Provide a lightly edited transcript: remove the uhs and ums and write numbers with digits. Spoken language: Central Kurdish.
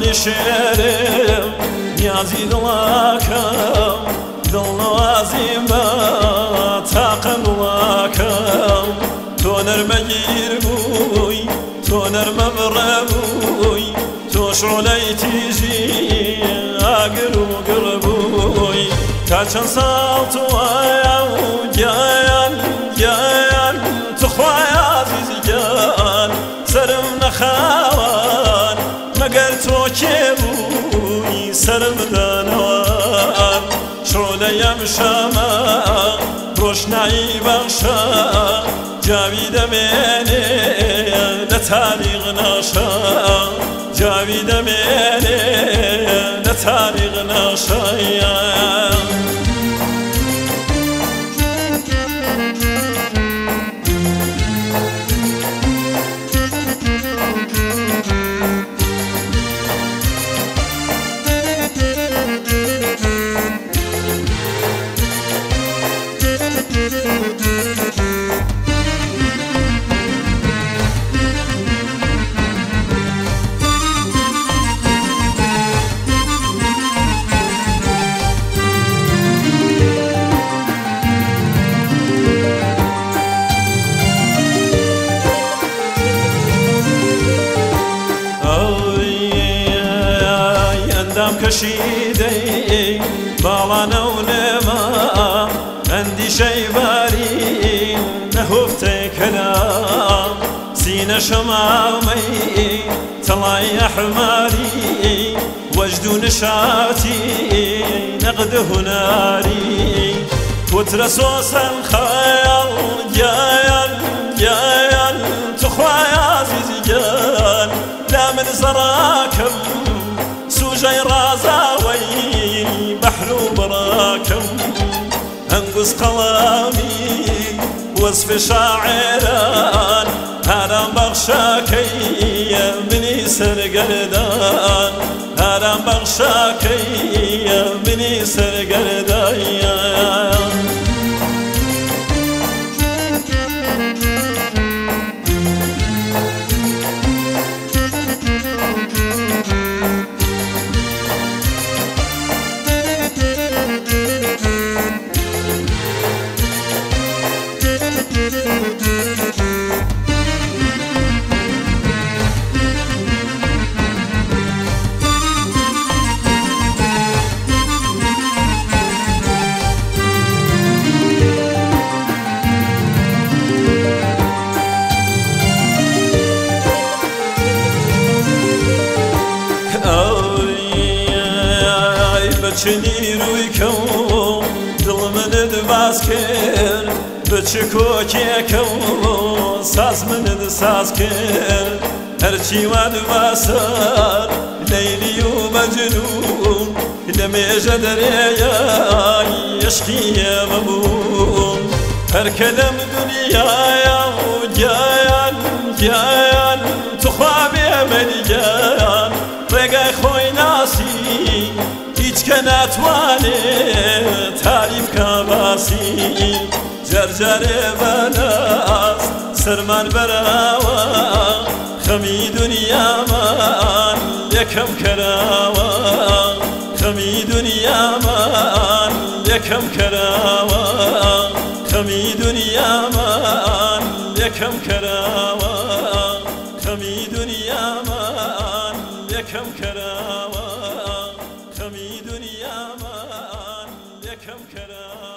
جوانی شێرم نیازی دڵاکەم دڵنەوازیم بە تاقە وڵاکەم تۆ نەرمەگیر بووی تۆ نەرمە بڕە بووی تۆ شۆلەی تیژی ئاگر و گڕ بووی تا چەند ساڵ توایە و گیان گیان توخوای عەزیزی گیان سرم نەخاوان مەگەر تۆ کێ بووی سرم دانەوان شۆلەیەم شەمە ڕۆشنایی بەخشە جاوی دەمێنێ لە تاریغ نەشە جاوی دەمێنێ لە تاریغ نەشە کەشیدەی باڵانە و نێمە ئەندیشەی باری نەهۆفتەی کەلام سینە شەمامەی تەڵای ئەحماری وەجد و نشاتی نەقد هوناری کوترە سۆسەن خەیاڵ گیان گیان توخوای عەزیزی گیان لا من زەڕاکەم سوژەی ڕازاوەی بەحر و بڕاکەم هەنگوز قەڵامی وەزفی شاعێران هارام بەخشاکەی منی سەرگەردان هارام بەخشاکەی منی سەرگەردان چنی روی کەوم دڵ منت باز کرد بە چ کۆکێکەوم ساز منت ساز کرد هەرچی واد باسەر لەیلی و مەجنون لە مێژە دەرێیای عشقی ئێمە بوون هەرکە لەم دونیایە و گیان گیان توخوا بێمەنی گیان ڕێگای خۆی ناسی هیچ کە ناتوانێت تاریف کە باسی جەرجەرێ بەناز سەرمان بەراوە خەمی دونیامان یەکەم کەراوە خەمی دونیامان یەکەم کەراوە خەمی دونیامان یەکەم کەراوە خەمی دونیامان یەکەم کەراوە خەمی دونیامان یەکەم کەراوە